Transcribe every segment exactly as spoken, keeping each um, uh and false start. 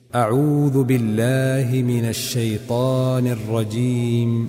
أعوذ بالله من الشيطان الرجيم.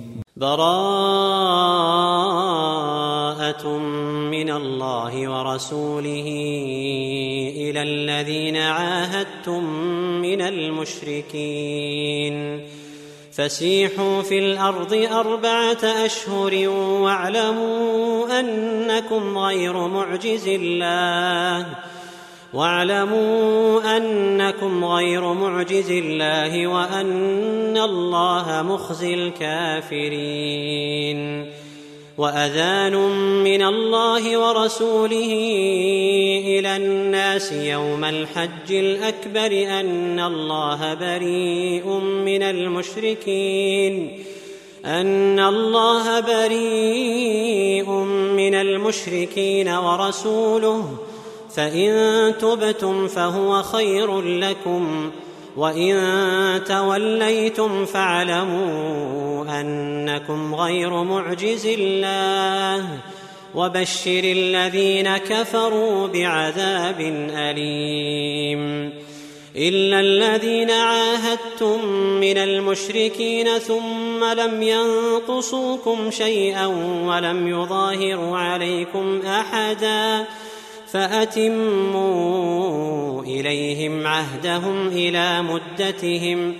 براءة من الله ورسوله إلى الذين عاهدتم من المشركين فسيحوا في الأرض أربعة أشهر واعلموا أنكم غير معجز الله واعلموا أنكم غير معجز الله وأن الله مخزي الكافرين. وأذان من الله ورسوله إلى الناس يوم الحج الأكبر أن الله بريء من المشركين أن الله بريء من المشركين ورسوله فإن تبتم فهو خير لكم وإن توليتم فاعلموا أنكم غير معجز الله وبشر الذين كفروا بعذاب أليم. إلا الذين عاهدتم من المشركين ثم لم ينقصوكم شيئا ولم يظاهروا عليكم أحدا فأتموا إليهم عهدهم إلى مدتهم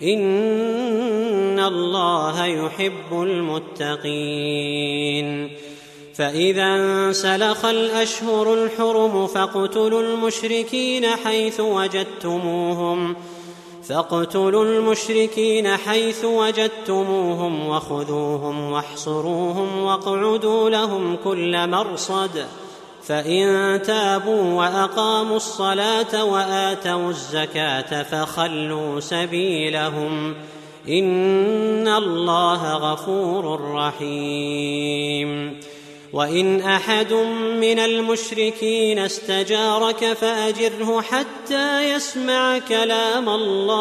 إن الله يحب المتقين. فإذا انسلخ الأشهر الحرم فاقتلوا المشركين حيث وجدتموهم فاقتلوا المشركين حيث وجدتموهم وخذوهم واحصروهم واقعدوا لهم كل مرصد فإن تابوا وأقاموا الصلاة وآتوا الزكاة فخلوا سبيلهم إن الله غفور رحيم. وإن أحد من المشركين استجارك فأجره حتى يسمع كلام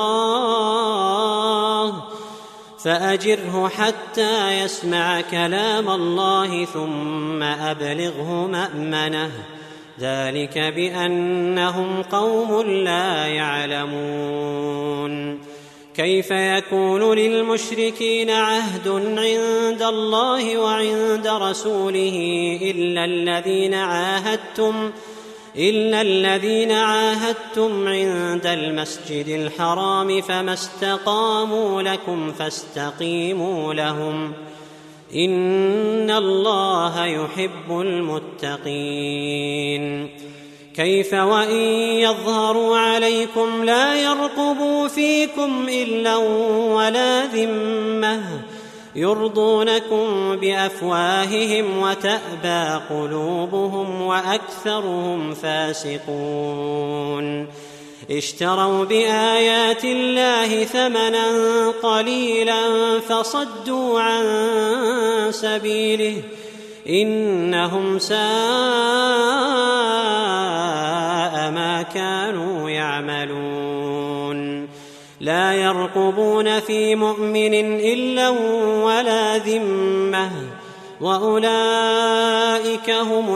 الله فأجره حتى يسمع كلام الله ثم أبلغه مأمنه ذلك بأنهم قوم لا يعلمون. كيف يكون للمشركين عهد عند الله وعند رسوله إلا الذين عاهدتم إلا الذين عاهدتم عند المسجد الحرام فما استقاموا لكم فاستقيموا لهم إن الله يحب المتقين. كيف وإن يظهروا عليكم لا يرقبوا فيكم إلا ولا ذمة يرضونكم بأفواههم وتأبى قلوبهم وأكثرهم فاسقون. اشتروا بآيات الله ثمنا قليلا فصدوا عن سبيله إنهم ساء ما كانوا يعملون. لا يرقبون في مؤمن إلا ولا ذمة وأولئك هم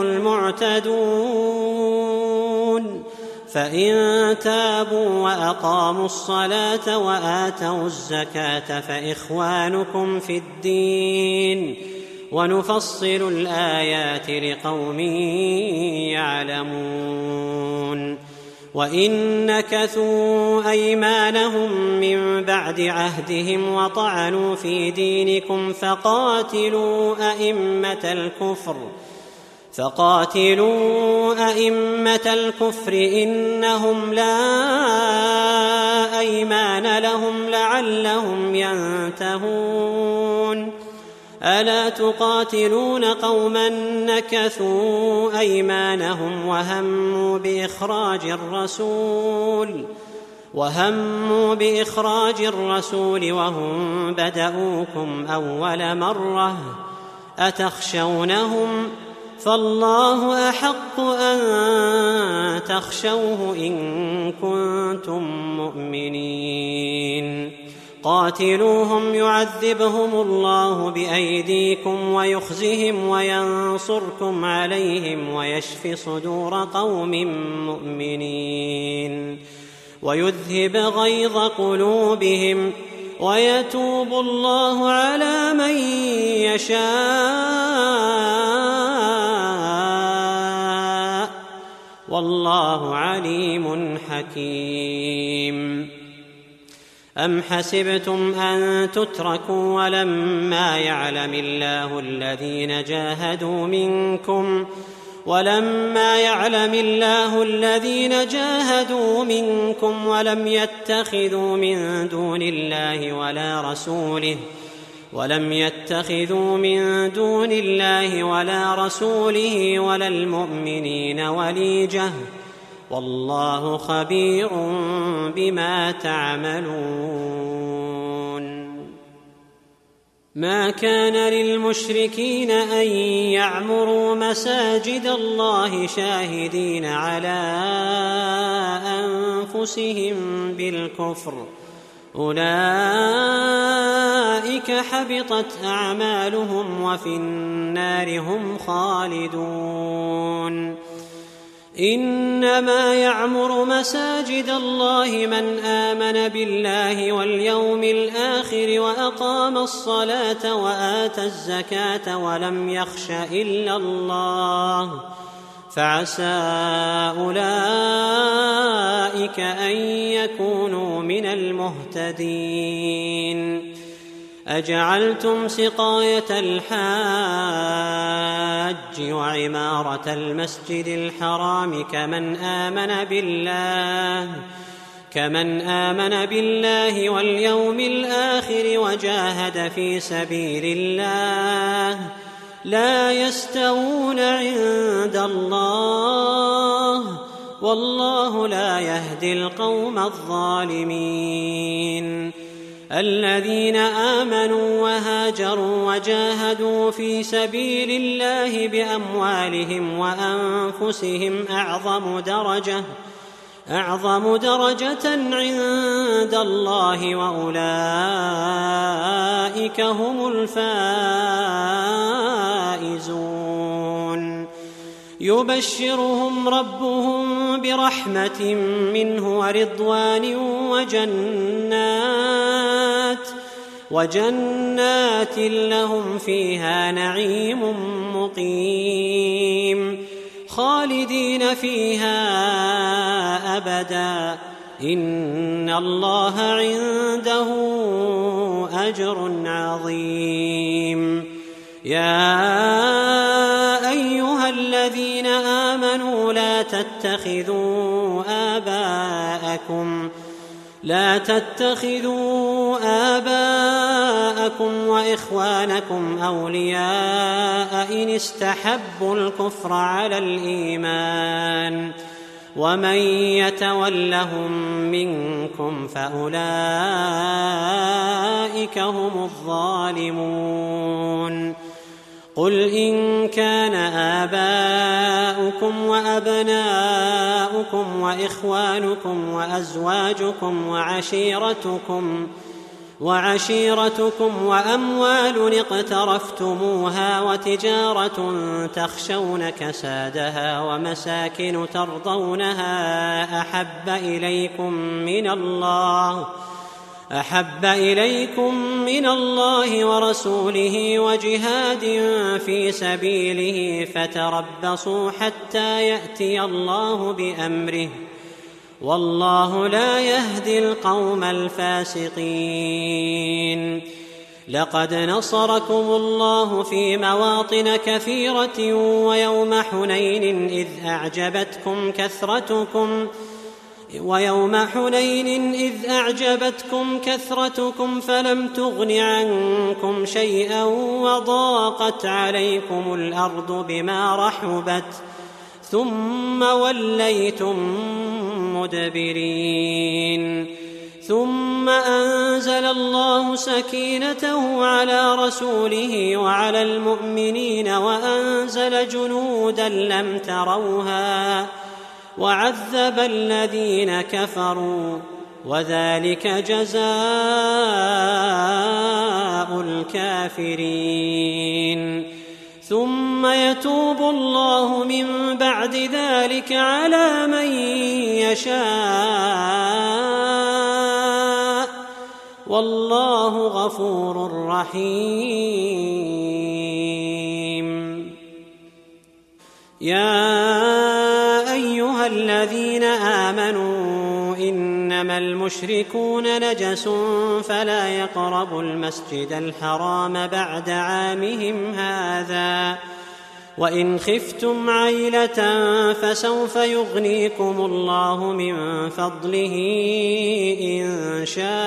المعتدون. فإن تابوا وأقاموا الصلاة وآتوا الزكاة فإخوانكم في الدين ونفصل الآيات لقوم يعلمون. وإن نكثوا أيمانهم من بعد عهدهم وطعنوا في دينكم فقاتلوا أئمة الكفر فقاتلوا أئمة الكفر إنهم لا أيمان لهم لعلهم ينتهون. ألا تقاتلون قوما نكثوا أيمانهم وهموا بإخراج الرسول وهموا بإخراج الرسول وهم بدؤوكم أول مرة أتخشونهم فالله أحق أن تخشوه إن كنتم مؤمنين. قاتلوهم يعذبهم الله بأيديكم ويخزهم وينصركم عليهم ويشف صدور قوم مؤمنين. ويذهب غيظ قلوبهم ويتوب الله على من يشاء والله عليم حكيم. أم حسبتم أن تتركوا ولما يعلم الله الذين جاهدوا منكم ولما يعلم الله الذين جاهدوا منكم ولم يتخذوا من دون الله ولا رسوله ولم يتخذوا من دون الله ولا رسوله ولا المؤمنين وليجة والله خبير بما تعملون. ما كان للمشركين أن يعمروا مساجد الله شاهدين على أنفسهم بالكفر أولئك حبطت أعمالهم وفي النار هم خالدون. إنما يعمر مساجد الله من آمن بالله واليوم الآخر وأقام الصلاة وآتى الزكاة ولم يخش إلا الله فعسى أولئك أن يكونوا من المهتدين. أجعلتم سقاية الحاج وعمارة المسجد الحرام كمن آمن بالله كمن آمن بالله واليوم الآخر وجاهد في سبيل الله لا يستوون عند الله والله لا يهدي القوم الظالمين. الذين آمنوا وهاجروا وجاهدوا في سبيل الله بأموالهم وأنفسهم أعظم درجة أعظم درجة عند الله وأولئك هم الفائزون. يبشرهم ربهم برحمة منه ورضوان وجنات وجنات لهم فيها نعيم مقيم خالدين فيها أبدا إن الله عنده أجر عظيم. يا أيها الذين آمنوا لا تتخذوا آباءكم لا تتخذوا آباءكم وإخوانكم أولياء إن استحبوا الكفر على الإيمان ومن يتولهم منكم فأولئك هم الظالمون. قل إن كان آباؤكم وأبناؤكم وإخوانكم وأزواجكم وعشيرتكم وعشيرتكم وأموال اقترفتموها وتجارة تخشون كسادها ومساكن ترضونها أحب إليكم من الله أحب إليكم من الله ورسوله وجهاد في سبيله فتربصوا حتى يأتي الله بأمره والله لا يهدي القوم الفاسقين. لقد نصركم الله في مواطن كثيرة ويوم حنين إذ أعجبتكم كثرتكم ويوم حنين إذ أعجبتكم كثرتكم فلم تغن عنكم شيئا وضاقت عليكم الأرض بما رحبت ثم وليتم مدبرين. ثم أنزل الله سكينته على رسوله وعلى المؤمنين وأنزل جنودا لم تروها وعذب الذين كفروا وذلك جزاء الكافرين. ثم يتوب الله من بعد ذلك على من يشاء والله غفور رحيم. يا أيها الذين آمنوا إنما المشركون نجس فلا يقربوا المسجد الحرام بعد عامهم هذا وإن خفتم عيلة فسوف يغنيكم الله من فضله إن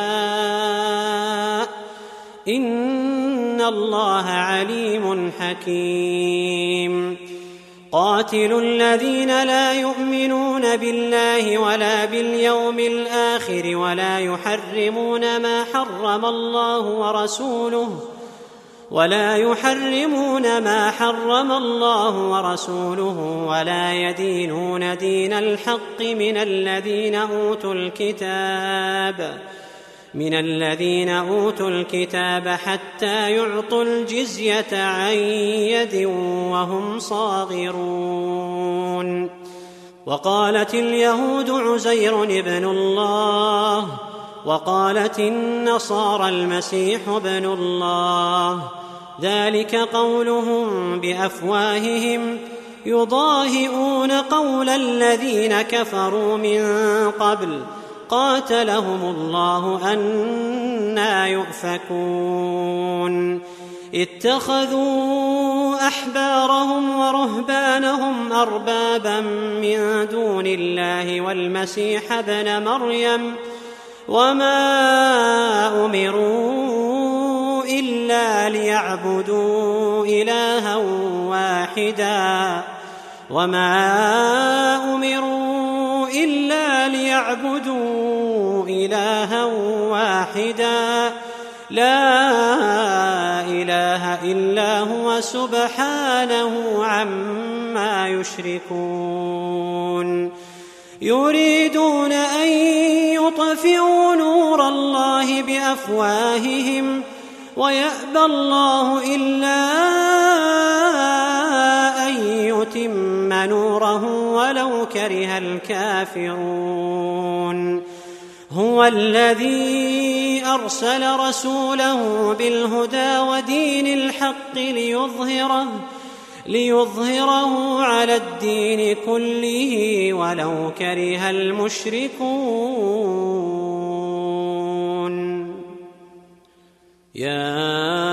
شاء إن الله عليم حكيم. قاتلوا الذين لا يؤمنون بالله ولا باليوم الآخر ولا يحرمون ما حرم الله ورسوله ولا يحرمون ما حرم الله ورسوله ولا يدينون دين الحق من الذين أوتوا الكتاب من الذين أوتوا الكتاب حتى يعطوا الجزية عن يد وهم صاغرون. وقالت اليهود عزير ابن الله وقالت النصارى المسيح ابن الله ذلك قولهم بأفواههم يضاهئون قول الذين كفروا من قبل قاتلهم الله أنى يؤفكون. اتخذوا أحبارهم ورهبانهم أربابا من دون الله والمسيح ابن مريم وما أمروا إلا ليعبدوا إلها واحدا وما أمروا إلا ليعبدوا إلها واحدا لا إله إلا هو سبحانه عما يشركون. يريدون أن يطفئوا نور الله بأفواههم ويأبى الله إلا أن يتم نوره ولو كره الكافرون. هو الذي أرسل رسوله بالهدى ودين الحق ليظهره ليظهره على الدين كله ولو كره المشركون. يا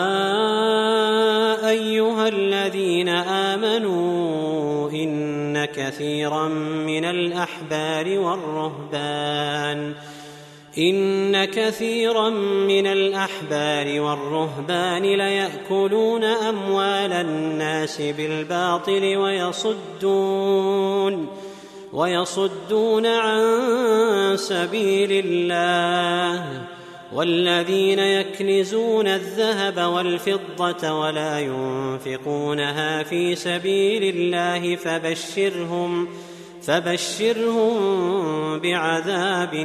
أيها الذين آمنوا إن كثيرا من الأحبار والرهبان إن كثيرا من الأحبار والرهبان ليأكلون أموال الناس بالباطل ويصدون ويصدون عن سبيل الله والذين يكنزون الذهب والفضة ولا ينفقونها في سبيل الله فبشرهم فبشرهم بعذاب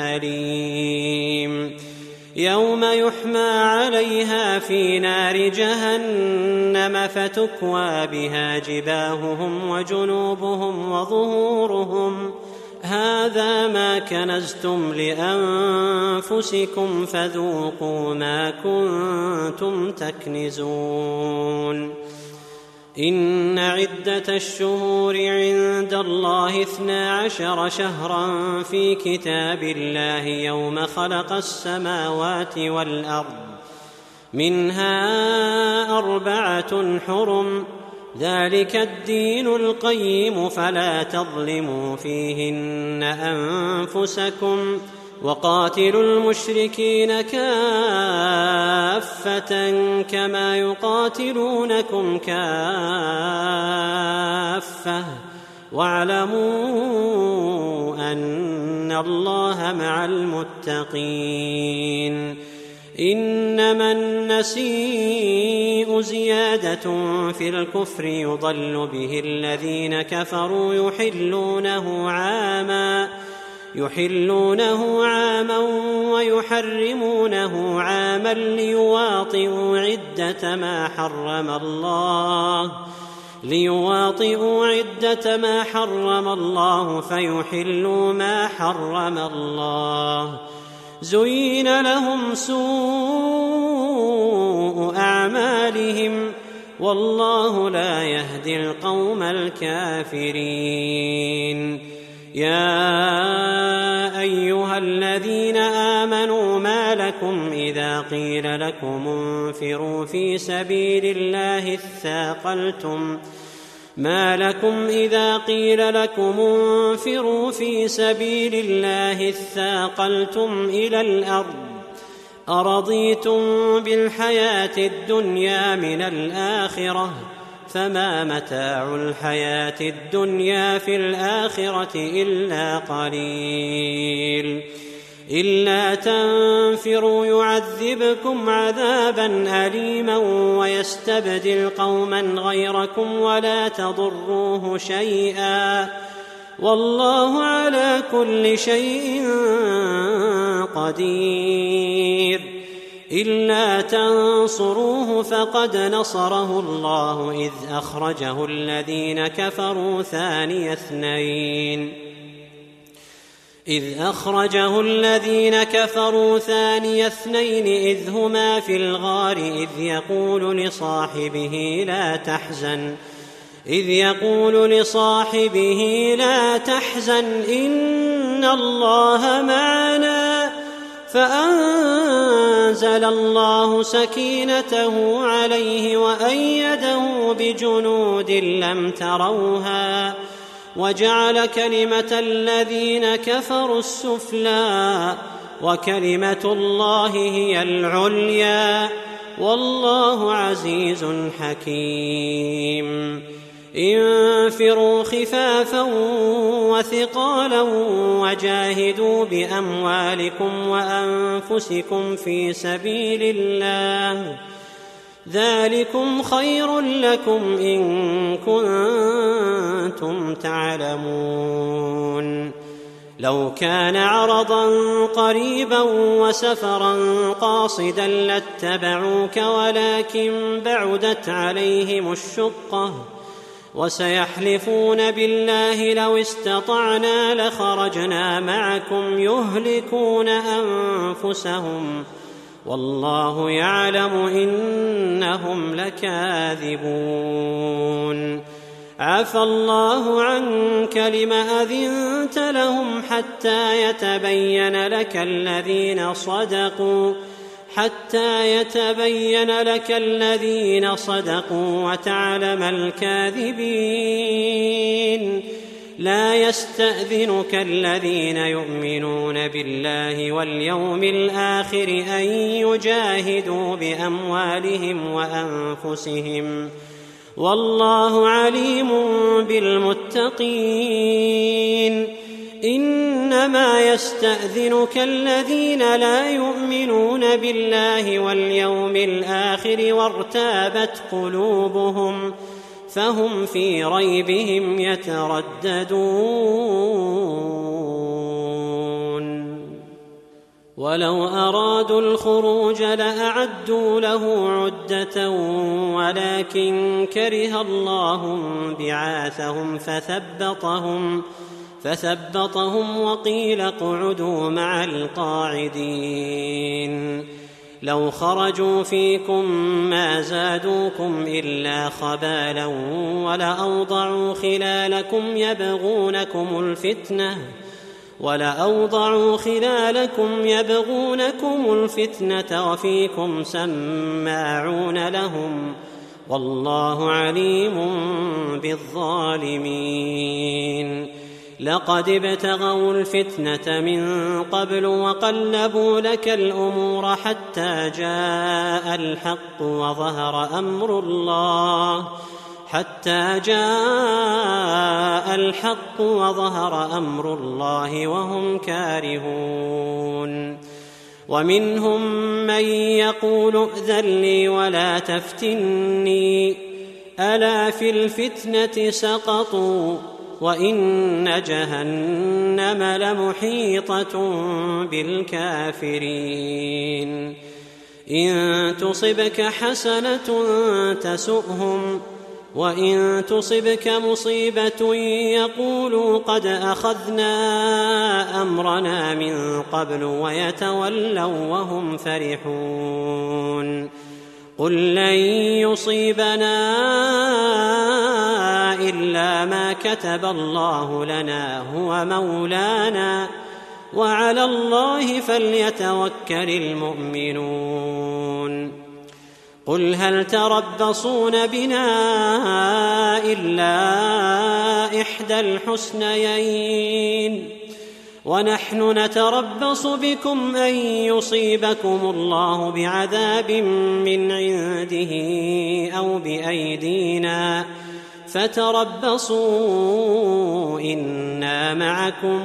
أليم. يوم يحمى عليها في نار جهنم فتكوى بها جباههم وجنوبهم وظهورهم هذا ما كنزتم لأنفسكم فذوقوا ما كنتم تكنزون. إن عدة الشهور عند الله اثنا عشر شهرا في كتاب الله يوم خلق السماوات والأرض منها أربعة حرم ذلك الدين القيم فلا تظلموا فيهن أنفسكم وقاتلوا المشركين كافة كما يقاتلونكم كافة واعلموا أن الله مع المتقين. إنما النسيء زيادة في الكفر يضل به الذين كفروا يحلونه عاما يحلونه عاما ويحرمونه عاما ليواطئوا عدة ما حرم الله ليواطئوا عدة ما حرم الله فيحلوا ما حرم الله. زين لهم سوء أعمالهم والله لا يهدي القوم الكافرين. يا أيها الذين آمنوا ما لكم إذا قيل لكم انفروا في سبيل الله اثاقلتم ما لكم إذا قيل لكم انفروا في سبيل الله اثاقلتم إلى الأرض أرضيتم بالحياة الدنيا من الآخرة فما متاع الحياة الدنيا في الآخرة إلا قليل. إلا تنفروا يعذبكم عذابا أليما ويستبدل قوما غيركم ولا تضروه شيئا والله على كل شيء قدير. إلا تنصروه فقد نصره الله إذ أخرجه الذين كفروا ثاني اثنين إذ أخرجه الذين كفروا ثاني اثنين إذ هما في الغار إذ يقول لصاحبه لا تحزن إذ يقول لصاحبه لا تحزن إن الله معنا فأنزل الله سكينته عليه وأيده بجنود لم تروها وجعل كلمة الذين كفروا السفلى وكلمة الله هي العليا والله عزيز حكيم. انفروا خفافا وثقالا وجاهدوا بأموالكم وأنفسكم في سبيل الله ذلكم خير لكم إن كنتم تعلمون. لو كان عرضا قريبا وسفرا قاصدا لاتبعوك ولكن بعدت عليهم الشقة وسيحلفون بالله لو استطعنا لخرجنا معكم يهلكون أنفسهم والله يعلم إنهم لكاذبون. عفى الله عنك لم أذنت لهم حتى يتبين لك الذين صدقوا حتى يتبين لك الذين صدقوا وتعلم الكاذبين. لا يستأذنك الذين يؤمنون بالله واليوم الآخر أن يجاهدوا بأموالهم وأنفسهم والله عليم بالمتقين. إنما يستأذنك الذين لا يؤمنون بالله واليوم الآخر وارتابت قلوبهم فهم في ريبهم يترددون. ولو أرادوا الخروج لأعدوا له عدة ولكن كره الله بعاثهم فثبطهم فثبطهم وقيل اقعدوا مع القاعدين. لو خرجوا فيكم ما زادوكم إلا خبالا ولأوضعوا خلالكم يبغونكم الفتنة ولأوضعوا خلالكم يبغونكم الفتنة وفيكم سماعون لهم والله عليم بالظالمين. لقد ابتغوا الفتنة من قبل وقلبوا لك الأمور حتى جاء الحق وظهر أمر الله حتى جاء الحق وظهر أمر الله وهم كارهون. ومنهم من يقول ائذن لي ولا تفتني ألا في الفتنة سقطوا وإن جهنم لمحيطة بالكافرين إن تصبك حسنة تسؤهم وإن تصبك مصيبة يقولوا قد أخذنا أمرنا من قبل ويتولوا وهم فرحون قل لن يصيبنا إلا ما كتب الله لنا هو مولانا وعلى الله فليتوكل المؤمنون قل هل تربصون بنا إلا إحدى الحسنيين ونحن نتربص بكم أن يصيبكم الله بعذاب من عنده أو بأيدينا فتربصوا إنا معكم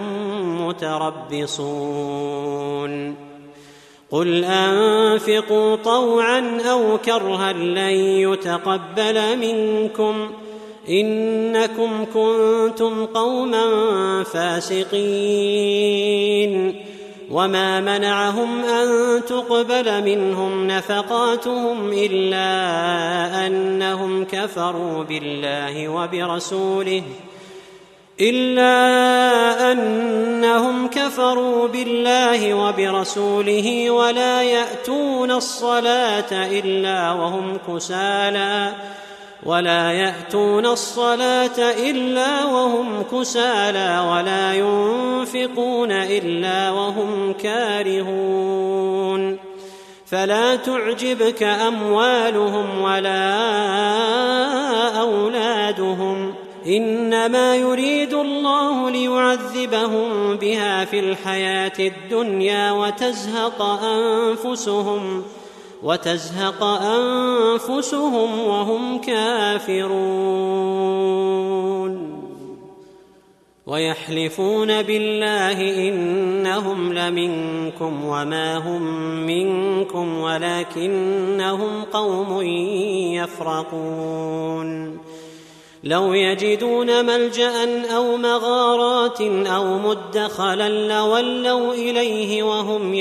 متربصون قل أنفقوا طوعا أو كرها لن يتقبل منكم إنكم كنتم قوما فاسقين وما منعهم أن تقبل منهم نفقاتهم إلا أنهم كفروا بالله وبرسوله إلا أنهم كفروا بالله وبرسوله ولا يأتون الصلاة إلا وهم كسالى ولا يأتون الصلاة إلا وهم كسالى ولا ينفقون إلا وهم كارهون فلا تعجبك أموالهم ولا أولادهم إنما يريد الله ليعذبهم بها في الحياة الدنيا وتزهق أنفسهم وتزهق أنفسهم وهم كافرون ويحلفون بالله إنهم لمنكم وما هم منكم ولكنهم قوم يفرقون لو يجدون ملجأ أو مغارات أو مدخلا لولوا إليه وهم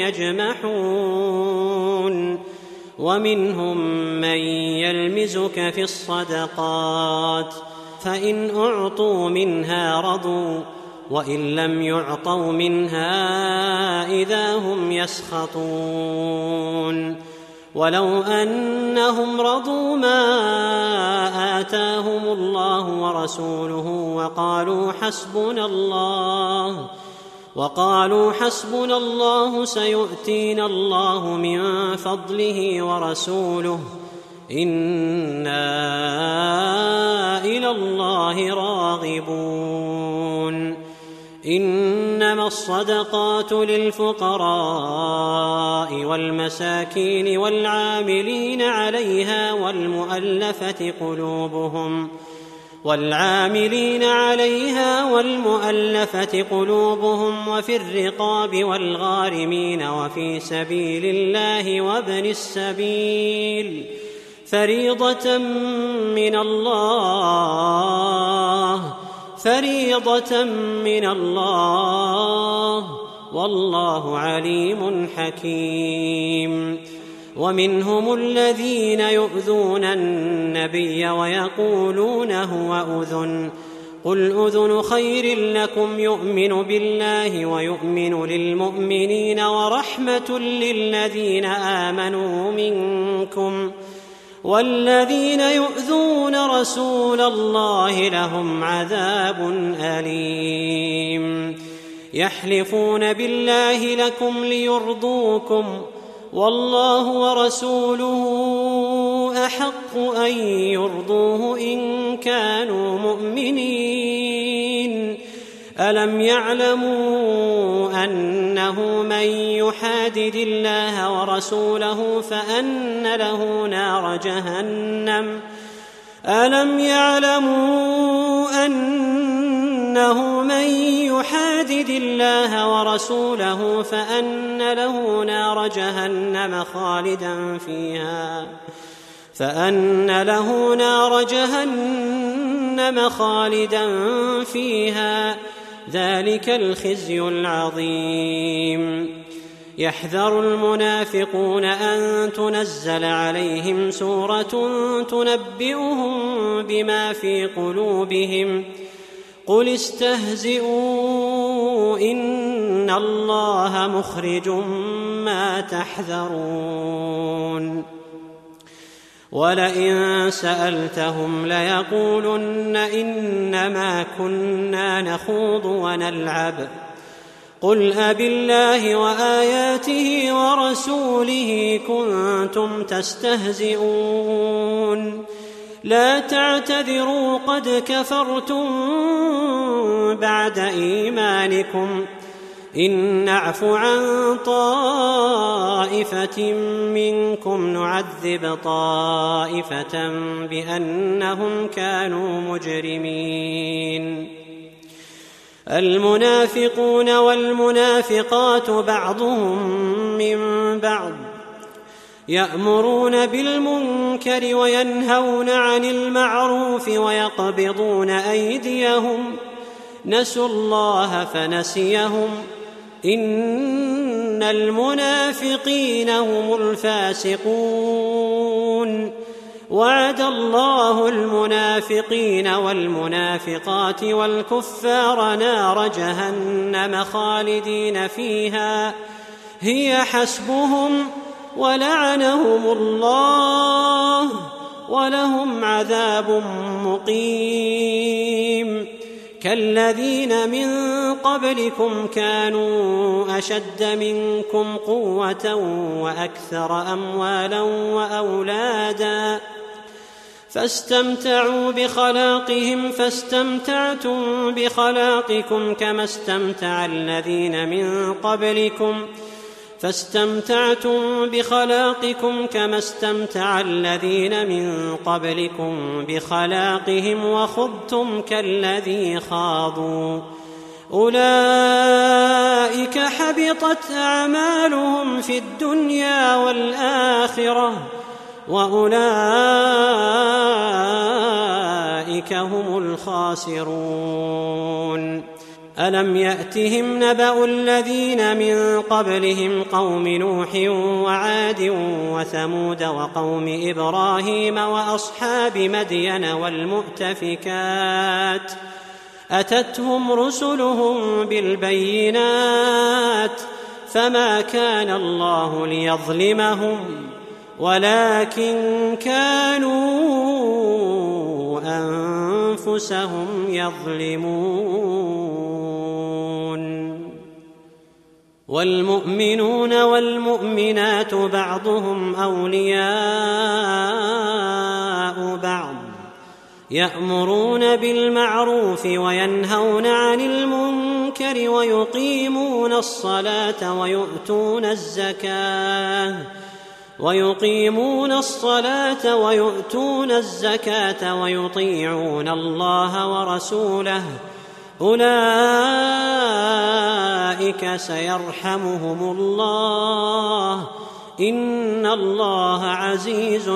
يجمحون ومنهم من يلمزك في الصدقات فإن أعطوا منها رضوا وإن لم يعطوا منها إذا هم يسخطون ولو أنهم رضوا ما آتاهم الله ورسوله وقالوا حسبنا الله وقالوا حسبنا الله سيؤتينا الله من فضله ورسوله إنا إلى الله راغبون إنما الصدقات للفقراء والمساكين والعاملين عليها والمؤلفة قلوبهم والعاملين عليها والمؤلفة قلوبهم وفي الرقاب والغارمين وفي سبيل الله وابن السبيل فريضة من الله فريضة من الله والله عليم حكيم ومنهم الذين يؤذون النبي ويقولون هو أذن قل أذن خير لكم يؤمن بالله ويؤمن للمؤمنين ورحمة للذين آمنوا منكم والذين يؤذون رسول الله لهم عذاب أليم يحلفون بالله لكم ليرضوكم والله ورسوله أحق أن يرضوه إن كانوا مؤمنين ألم يعلموا أنه من يحادد الله ورسوله فأن له نار جهنم ألم يعلموا أنه من يحادد الله ورسوله فأن له نار جهنم خالدا فيها فأن له نار جهنم جهنم خالدا فيها، ذلك الخزي العظيم. يحذر المنافقون أن تنزل عليهم سورة تنبئهم بما في قلوبهم، قل استهزئوا إن الله مخرج ما تحذرون. ولئن سألتهم ليقولن إنما كنا نخوض ونلعب، قل أبالله وآياته ورسوله كنتم تستهزئون، لا تعتذروا قد كفرتم بعد إيمانكم، إن نعف عن طائفة منكم نعذب طائفة بأنهم كانوا مجرمين. المنافقون والمنافقات بعضهم من بعض، يأمرون بالمنكر وينهون عن المعروف ويقبضون أيديهم، نسوا الله فنسيهم، إن المنافقين هم الفاسقون. وعد الله المنافقين والمنافقات والكفار نار جهنم خالدين فيها هي حسبهم، ولعنهم الله ولهم عذاب مقيم. كالذين من قبلكم كانوا أشد منكم قوة وأكثر أموالا وأولادا، فاستمتعوا بخلاقهم فاستمتعتم بخلاقكم كما استمتع الذين من قبلكم فاستمتعتم بخلاقكم كما استمتع الذين من قبلكم بخلاقهم وخضتم كالذي خاضوا، أولئك حبطت أعمالهم في الدنيا والآخرة وأولئك هم الخاسرون. ألم يأتهم نبأ الذين من قبلهم قوم نوح وعاد وثمود وقوم إبراهيم وأصحاب مدين والمؤتفكات، أتتهم رسلهم بالبينات فما كان الله ليظلمهم ولكن كانوا أنفسهم يظلمون. والمؤمنون والمؤمنات بعضهم أولياء بعض، يأمرون بالمعروف وينهون عن المنكر ويقيمون الصلاة ويؤتون الزكاة ويقيمون الصلاة ويؤتون الزكاة ويطيعون الله ورسوله، أولئك سيرحمهم الله، إن الله عزيز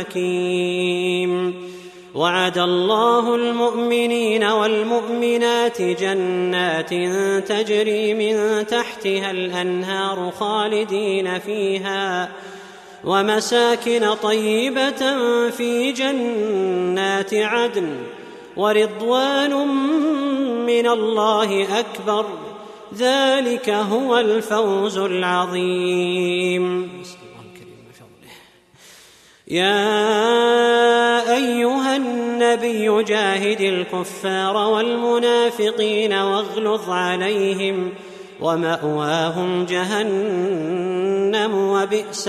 حكيم. وعد الله المؤمنين والمؤمنات جنات تجري من تحتها الأنهار خالدين فيها، ومساكن طيبة في جنات عدن، ورضوان من الله أكبر، ذلك هو الفوز العظيم. يا أيها النبي جاهد الكفار والمنافقين واغلظ عليهم، ومأواهم جهنم وبئس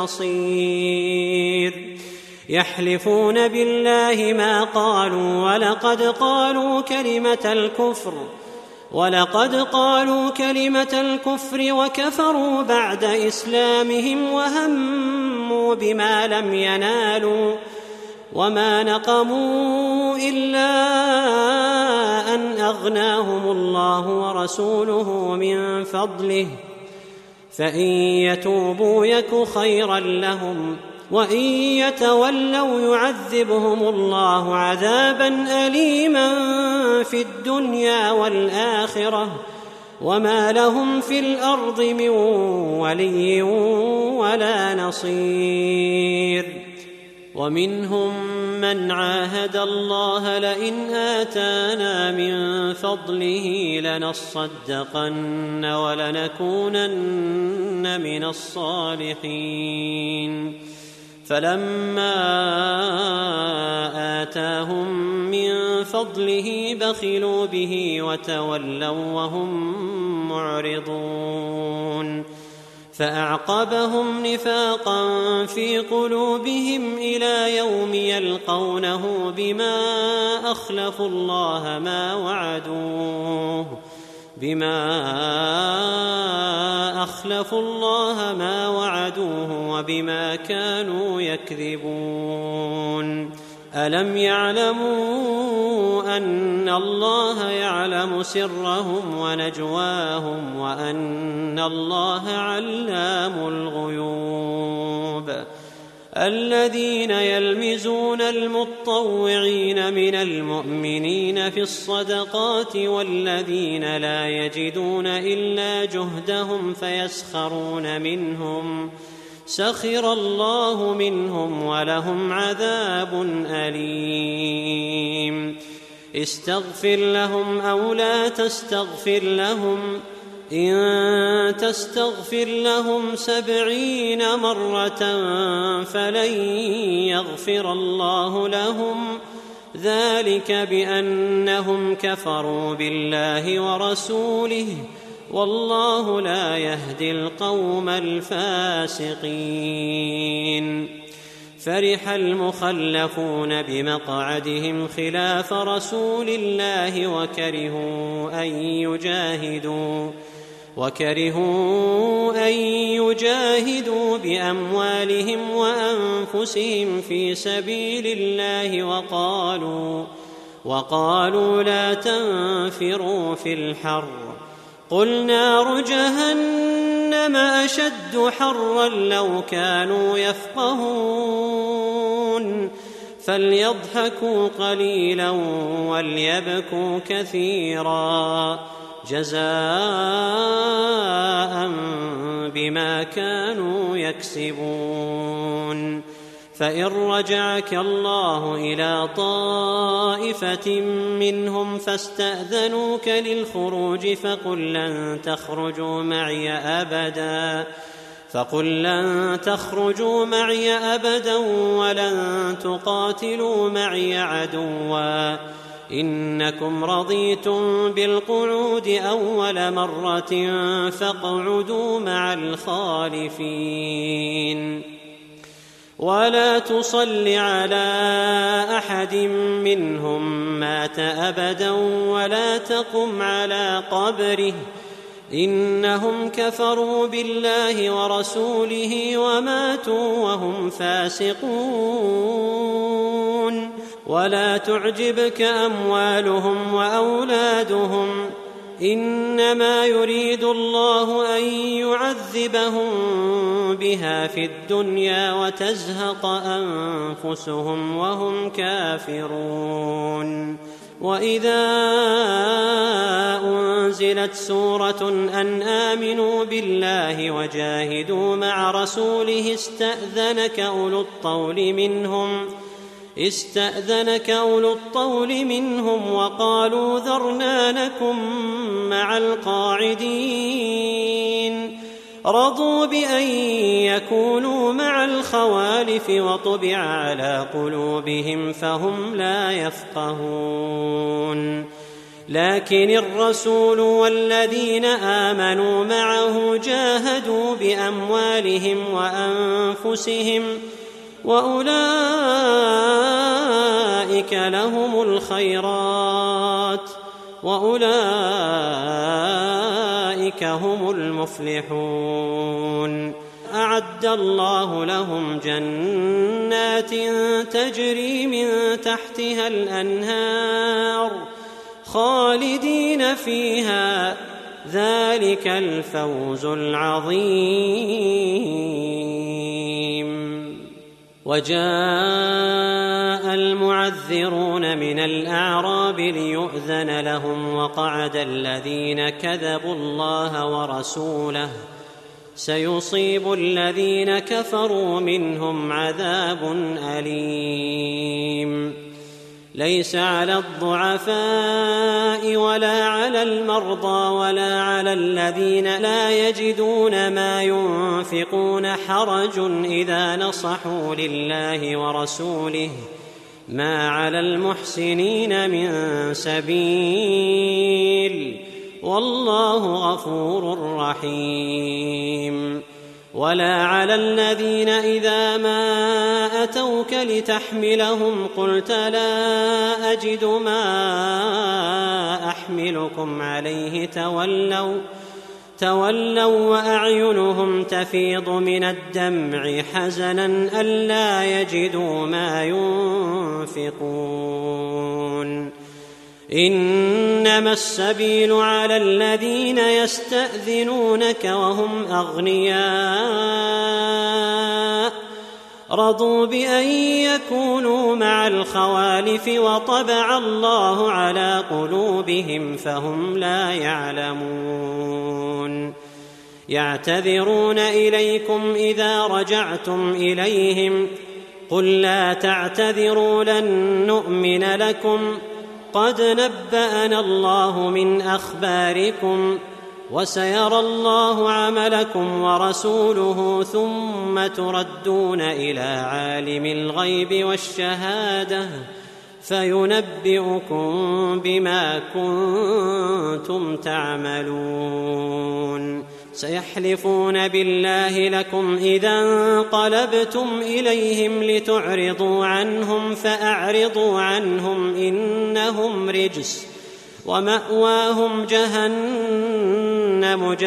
المصير. يحلفون بالله ما قالوا ولقد قالوا كلمة الكفر ولقد قالوا كلمة الكفر وكفروا بعد إسلامهم وهموا بما لم ينالوا، وما نقموا إلا أن أغناهم الله ورسوله من فضله، فإن يتوبوا يك خيرا لهم، وإن يتولوا يعذبهم الله عذابا أليما في الدنيا والآخرة وما لهم في الأرض من ولي ولا نصير. ومنهم من عاهد الله لئن آتانا من فضله لنصدقن ولنكونن من الصالحين فلما آتاهم من فضله بخلوا به وتولوا وهم معرضون فأعقبهم نفاقا في قلوبهم إلى يوم يلقونه بما أخلفوا الله ما وعدوه بما أخلفوا الله ما وعدوه وبما كانوا يكذبون. ألم يعلموا أن الله يعلم سرهم ونجواهم وأن الله علام الغيوب. الذين يلمزون المطوعين من المؤمنين في الصدقات والذين لا يجدون إلا جهدهم فيسخرون منهم سخر الله منهم ولهم عذاب أليم. استغفر لهم أو لا تستغفر لهم إن تستغفر لهم سبعين مرة فلن يغفر الله لهم ذلك بأنهم كفروا بالله ورسوله والله لا يهدي القوم الفاسقين. فرح المخلفون بمقعدهم خلاف رسول الله وكرهوا أن يجاهدوا وكرهوا أن يجاهدوا بأموالهم وأنفسهم في سبيل الله وقالوا وقالوا لا تنفروا في الحر قل نار جهنم أشد حرا لو كانوا يفقهون فليضحكوا قليلا وليبكوا كثيرا جزاء بما كانوا يكسبون. فإن رجعك الله إلى طائفة منهم فاستأذنوك للخروج فقل لن تخرجوا معي أبدا فقل لن تخرجوا معي أبدا ولن تقاتلوا معي عدوا إنكم رضيتم بالقعود أول مرة فاقعدوا مع الخالفين. ولا تصل على أحد منهم مات أبدا ولا تقم على قبره إنهم كفروا بالله ورسوله وماتوا وهم فاسقون. ولا تعجبك أموالهم وأولادهم إنما يريد الله أن يعذبهم بها في الدنيا وتزهق أنفسهم وهم كافرون. وإذا أنزلت سورة أن آمنوا بالله وجاهدوا مع رسوله استأذنك أولو الطول منهم استأذنك أولو الطول منهم وقالوا ذرنا نكن مع القاعدين رضوا بأن يكونوا مع الخوالف وطبع على قلوبهم فهم لا يفقهون. لكن الرسول والذين آمنوا معه جاهدوا بأموالهم وأنفسهم وأولئك لهم الخيرات وأولئك هم المفلحون. أعد الله لهم جنات تجري من تحتها الأنهار خالدين فيها ذلك الفوز العظيم. وجاء المعذرون من الأعراب ليؤذن لهم وقعد الذين كذبوا الله ورسوله سيصيب الذين كفروا منهم عذاب أليم ليس على الضعفاء ولا على المرضى ولا على الذين لا يجدون ما ينفقون حرج إذا نصحوا لله ورسوله ما على المحسنين من سبيل والله غفور رحيم ولا على الذين إذا ما أتوك لتحملهم قلت لا أجد ما أحملكم عليه تولوا تولوا وأعينهم تفيض من الدمع حزنا ألا يجدوا ما ينفقون إنما السبيل على الذين يستأذنونك وهم أغنياء رضوا بأن يكونوا مع الخوالف وطبع الله على قلوبهم فهم لا يعلمون يعتذرون إليكم إذا رجعتم إليهم قل لا تعتذروا لن نؤمن لكم قد نبأنا الله من أخباركم وسيرى الله عملكم ورسوله ثم تردون إلى عالم الغيب والشهادة فينبئكم بما كنتم تعملون سيحلفون بالله لكم إذا انقلبتم إليهم لتعرضوا عنهم فأعرضوا عنهم إنهم رجس ومأواهم جهنم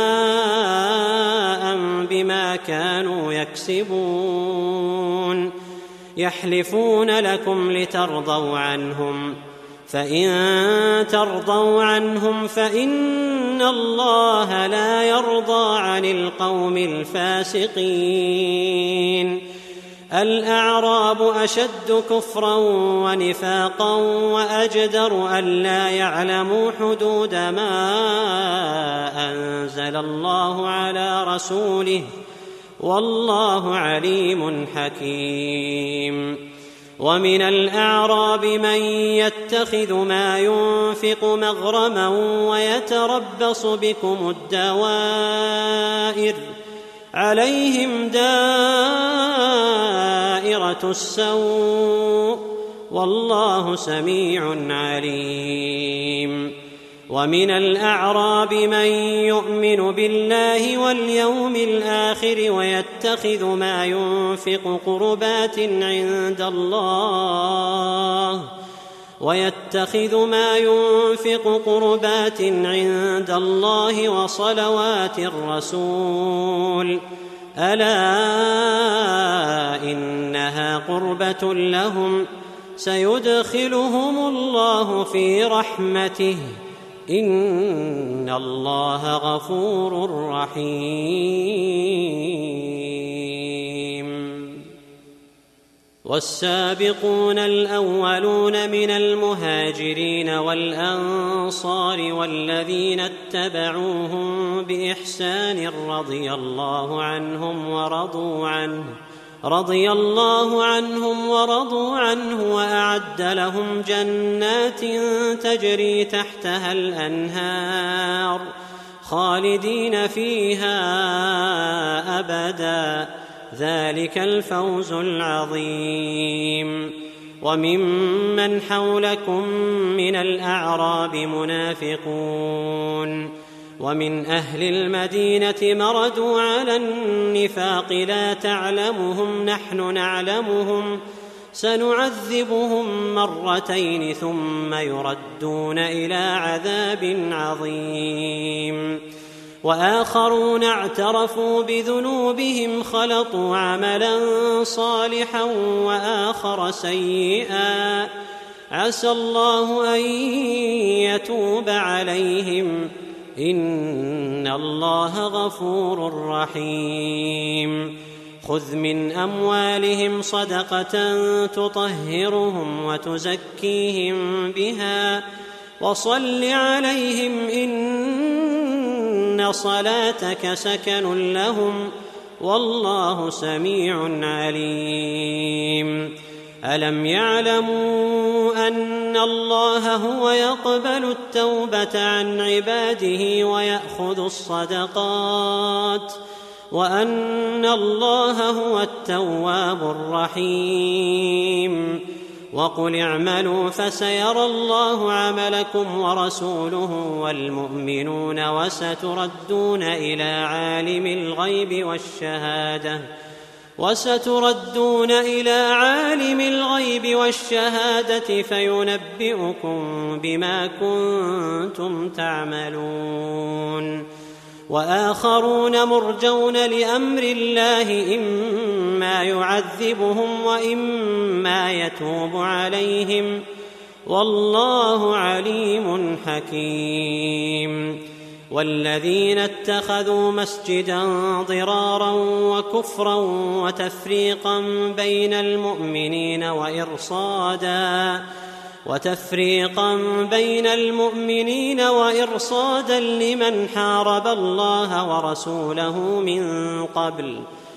جزاء بما كانوا يكسبون يحلفون لكم لترضوا عنهم فإن ترضوا عنهم فإن الله لا يرضى عن القوم الفاسقين الأعراب أشد كفرا ونفاقا وأجدر ألا يعلموا حدود ما أنزل الله على رسوله والله عليم حكيم ومن الأعراب من يتخذ ما ينفق مغرما ويتربص بكم الدوائر عليهم دائرة السوء والله سميع عليم ومن الأعراب من يؤمن بالله واليوم الآخر ويتخذ ما ينفق قربات عند الله ويتخذ ما ينفق قربات عند الله وصلوات الرسول ألا إنها قربة لهم سيدخلهم الله في رحمته إن الله غفور رحيم والسابقون الأولون من المهاجرين والأنصار والذين اتبعوهم بإحسان رضي الله عنهم ورضوا عنه رضي الله عنهم ورضوا عنه وأعد لهم جنات تجري تحتها الأنهار خالدين فيها أبدا ذلك الفوز العظيم وممن حولكم من الأعراب منافقون ومن أهل المدينة مردوا على النفاق لا تعلمهم نحن نعلمهم سنعذبهم مرتين ثم يردون إلى عذاب عظيم وآخرون اعترفوا بذنوبهم خلطوا عملا صالحا وآخر سيئا عسى الله أن يتوب عليهم إن الله غفور رحيم خذ من أموالهم صدقة تطهرهم وتزكيهم بها وصل عليهم إن صلاتك سكن لهم والله سميع عليم. ألم يعلموا أن الله هو يقبل التوبة عن عباده ويأخذ الصدقات وأن الله هو التواب الرحيم؟ وقل اعملوا فسيرى الله عملكم ورسوله والمؤمنون وستردون إلى عالم الغيب والشهادة وستردون إلى عالم الغيب والشهادة فينبئكم بما كنتم تعملون. وآخرون مرجون لأمر الله إما يعذبهم وإما يتوب عليهم والله عليم حكيم. والذين اتخذوا مسجدا ضرارا وكفرا وتفريقا بين المؤمنين وإرصادا وتفريقا بين المؤمنين وإرصادا لمن حارب الله ورسوله من قبل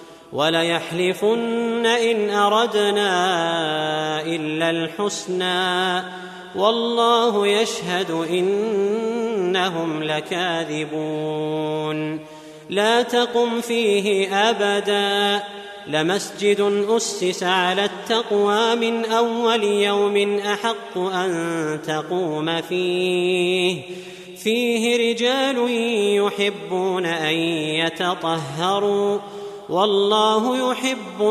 وليحلفن إن أردنا إلا الحسنى والله يشهد إنهم لكاذبون. لا تقم فيه أبدا لمسجد أسس على التقوى من أول يوم أحق أن تقوم فيه فيه رجال يحبون أن يتطهروا والله يحب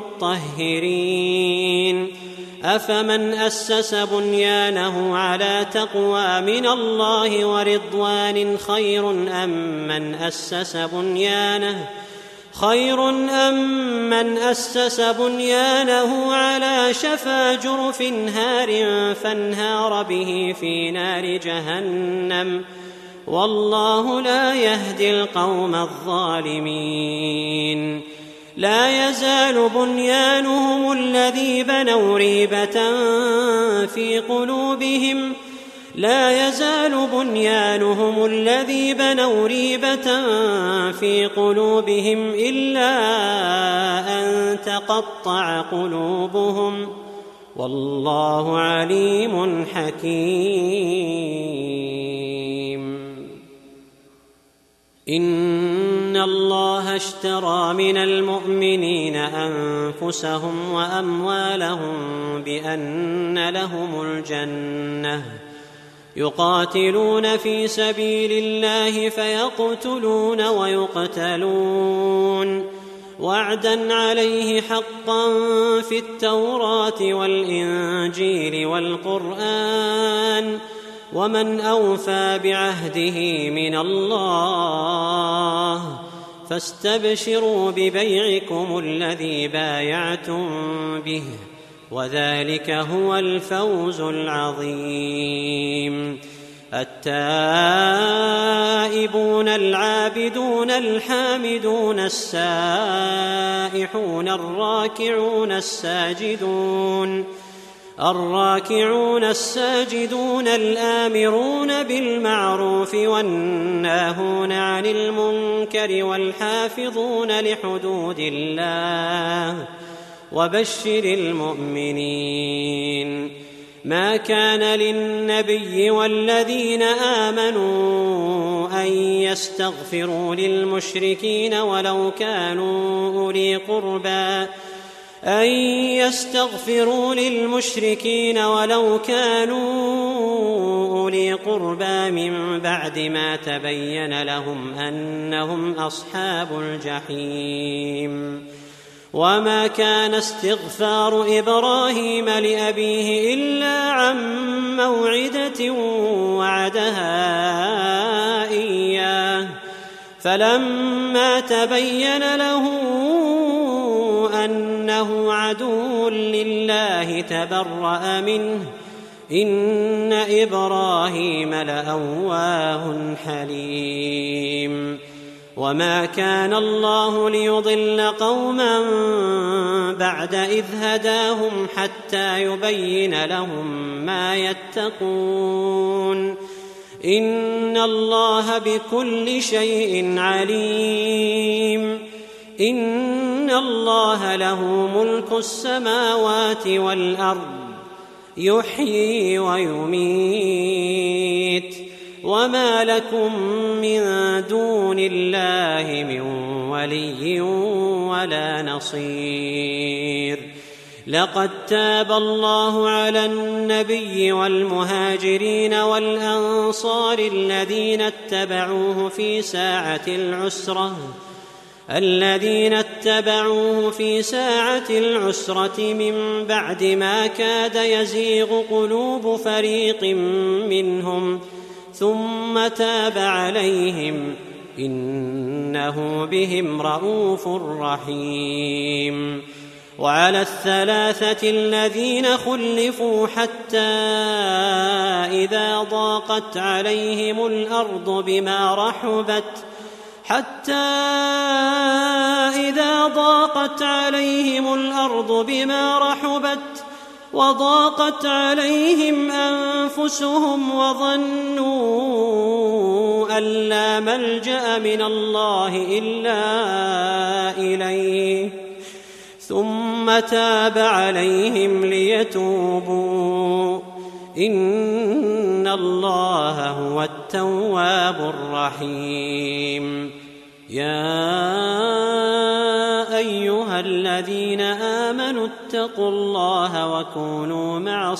المطهرين. أفمن أسس بنيانه على تقوى من الله ورضوان خير أم من أسس بنيانه خير أم من أسس بنيانه على شفا جرف هار فانهار به في نار جهنم والله لا يهدي القوم الظالمين. لا يزال بنيانهم الذي بنوا ريبة في قلوبهم لا يزال بنيانهم الذي بنوا ريبة في قلوبهم إلا أن تقطع قلوبهم والله عليم حكيم. إن الله اشترى من المؤمنين أنفسهم وأموالهم بأن لهم الجنة يقاتلون في سبيل الله فيقتلون ويقتلون وعدا عليه حقا في التوراة والإنجيل والقرآن ومن أوفى بعهده من الله فاستبشروا ببيعكم الذي بايعتم به وذلك هو الفوز العظيم. التائبون العابدون الحامدون السائحون الراكعون الساجدون الراكعون الساجدون الآمرون بالمعروف والناهون عن المنكر والحافظون لحدود الله وبشر المؤمنين. ما كان للنبي والذين آمنوا أن يستغفروا للمشركين ولو كانوا أولي قربى أن يستغفروا للمشركين ولو كانوا أولي قربى من بعد ما تبين لهم أنهم أصحاب الجحيم. وما كان استغفار إبراهيم لأبيه إلا عن موعدة وعدها إياه فلما تبين له أنه عدو لله تبرأ منه إن إبراهيم لأواه حليم. وما كان الله ليضل قوما بعد إذ هداهم حتى يبين لهم ما يتقون إن الله بكل شيء عليم إن الله له ملك السماوات والأرض يحيي ويميت وما لكم من دون الله من ولي ولا نصير لقد تاب الله على النبي والمهاجرين والأنصار الذين اتبعوه في ساعة العسرة الذين اتبعوه في ساعة العسرة من بعد ما كاد يزيغ قلوب فريق منهم ثم تاب عليهم إنه بهم رءوف رحيم وعلى الثلاثة الذين خلفوا حتى إذا ضاقت عليهم الأرض بما رحبت حتى إذا ضاقت عليهم الأرض بما رحبت وضاقت عليهم أنفسهم وظنوا أن لا ملجأ من الله إلا إليه ثم تاب عليهم ليتوبوا إن الله هو التواب الرحيم يا أيها الذين آمنوا اتقوا الله وكونوا مع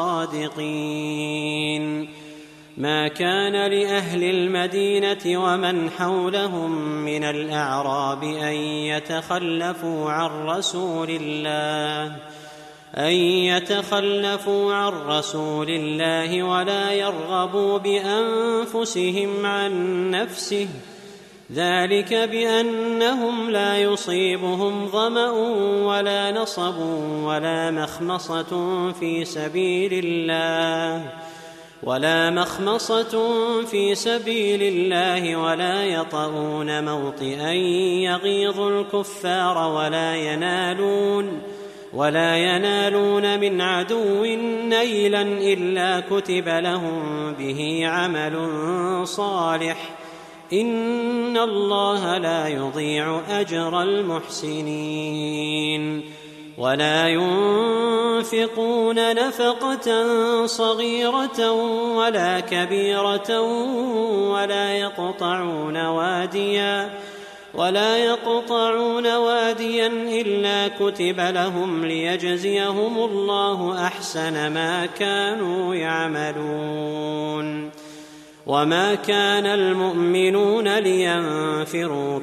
الصادقين ما كان لأهل المدينة ومن حولهم من الأعراب أن يتخلفوا عن رسول الله أن يتخلفوا عن رسول الله ولا يرغبوا بأنفسهم عن نفسه ذلك بأنهم لا يصيبهم ظمأ ولا نصب ولا مخمصة في سبيل الله ولا مخمصة في سبيل الله ولا يطؤون موطئا يغيظ الكفار ولا ينالون ولا ينالون من عدو نيلا إلا كتب لهم به عمل صالح إن الله لا يضيع أجر المحسنين ولا ينفقون نفقة صغيرة ولا كبيرة ولا يقطعون واديا ولا يقطعون واديا إلا كتب لهم ليجزيهم الله أحسن ما كانوا يعملون وما كان المؤمنون لينفروا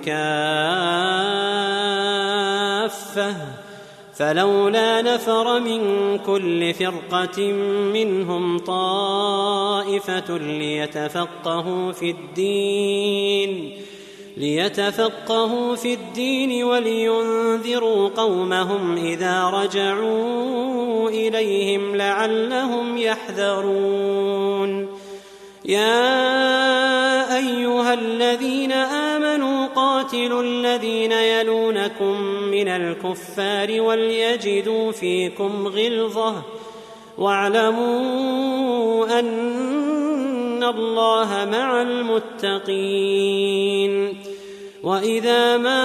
كافة فلولا نفر من كل فرقة منهم طائفة ليتفقهوا في الدين ليتفقهوا في الدين ولينذروا قومهم إذا رجعوا إليهم لعلهم يحذرون يا أيها الذين آمنوا قاتلوا الذين يلونكم من الكفار وليجدوا فيكم غلظة واعلموا أن الله مع المتقين وإذا ما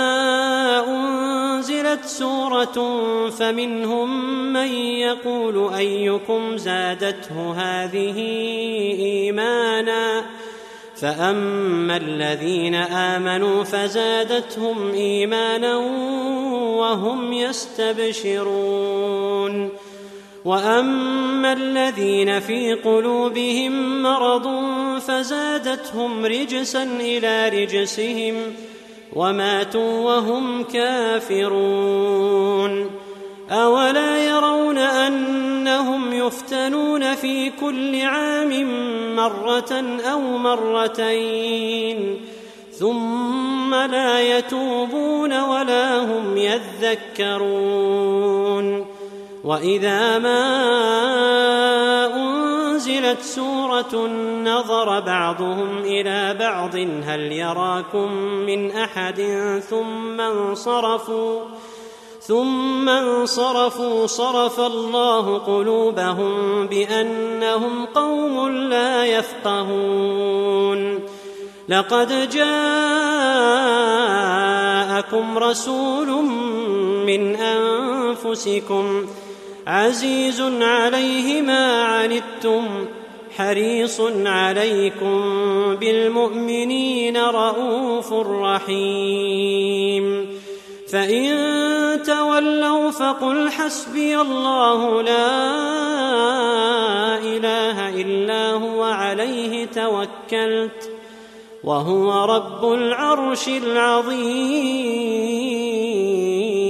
أنزلت سورة فمنهم من يقول أيكم زادته هذه إيمانا فأما الذين آمنوا فزادتهم إيمانا وهم يستبشرون وأما الذين في قلوبهم مرض فزادتهم رجسا إلى رجسهم وماتوا وهم كافرون أولا يرون أنهم يفتنون في كل عام مرة أو مرتين ثم لا يتوبون ولا هم يذكرون وإذا ما أنزلت سورة نظر بعضهم إلى بعض هل يراكم من أحد ثم انصرفوا ثم انصرفوا صرف الله قلوبهم بأنهم قوم لا يفقهون. لقد جاءكم رسول من أنفسكم عزيز عليه ما عنتم حريص عليكم بالمؤمنين رءوف رحيم. فإن تولوا فقل حسبي الله لا إله إلا هو عليه توكلت وهو رب العرش العظيم.